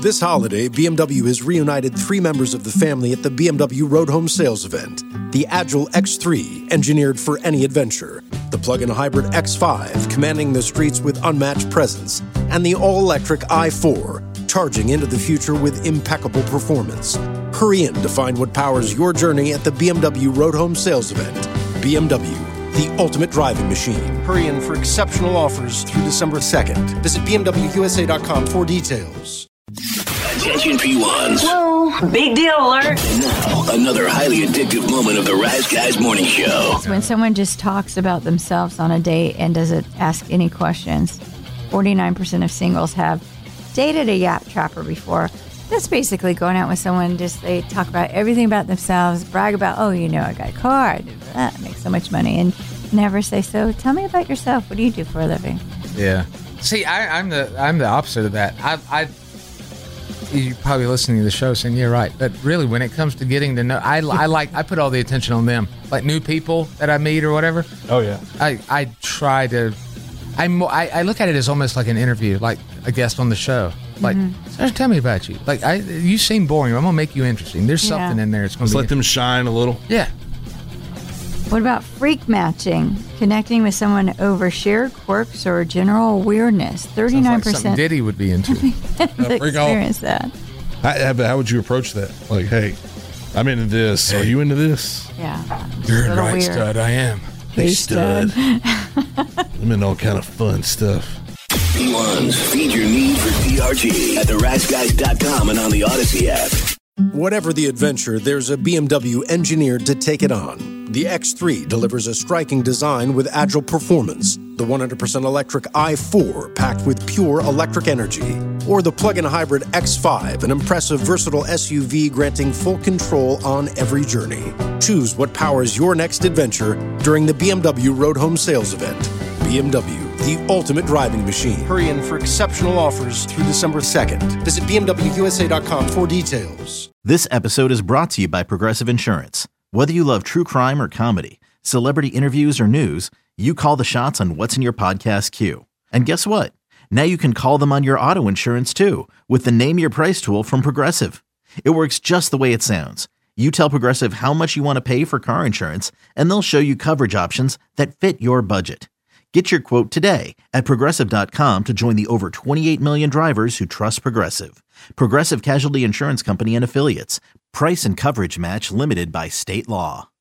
This holiday, BMW has reunited 3 members of the family at the BMW Road Home Sales event. The Agile X3, engineered for any adventure. The plug-in hybrid X5, commanding the streets with unmatched presence. And the all-electric i4, charging into the future with impeccable performance. Hurry in to find what powers your journey at the BMW Road Home Sales event. BMW, the ultimate driving machine. Hurry in for exceptional offers through December 2nd. Visit BMWUSA.com for details. Attention P1s. Whoa, big deal alert. And now, another highly addictive moment of the Rise Guys Morning Show. When someone just talks about themselves on a date and doesn't ask any questions, 49% of singles have dated a yap trapper before. That's basically going out with someone, just they talk about everything about themselves, brag about, oh, you know, I got a car, I do that, I make so much money, and never say, so tell me about yourself. What do you do for a living? Yeah. See, I'm the opposite of that. You're probably listening to the show saying, yeah, right. But really, when it comes to getting to know, I put all the attention on them. Like new people that I meet or whatever. Oh, yeah. I try to, I look at it as almost like an interview, like a guest on the show. Like, tell me about you. Like, you seem boring. I'm going to make you interesting. There's something in there. It's going to let them shine a little. Yeah. What about freak matching? Connecting with someone over shared quirks or general weirdness. 39%. Like something Diddy would be into. Experience that. How would you approach that? Like, hey, I'm into this. Hey. Are you into this? Yeah. You're a right stud. I am. Hey, stud. I'm into all kind of fun stuff. P1s, feed your need for DRG at theriseguys.com and on the Odyssey app. Whatever the adventure, there's a BMW engineered to take it on. The X3 delivers a striking design with agile performance. The 100% electric i4 packed with pure electric energy. Or the plug-in hybrid X5, an impressive versatile SUV granting full control on every journey. Choose what powers your next adventure during the BMW Road Home Sales event. BMW, the ultimate driving machine. Hurry in for exceptional offers through December 2nd. Visit BMWUSA.com for details. This episode is brought to you by Progressive Insurance. Whether you love true crime or comedy, celebrity interviews or news, you call the shots on what's in your podcast queue. And guess what? Now you can call them on your auto insurance too with the Name Your Price tool from Progressive. It works just the way it sounds. You tell Progressive how much you want to pay for car insurance, and they'll show you coverage options that fit your budget. Get your quote today at Progressive.com to join the over 28 million drivers who trust Progressive. Progressive Casualty Insurance Company and Affiliates. Price and coverage match limited by state law.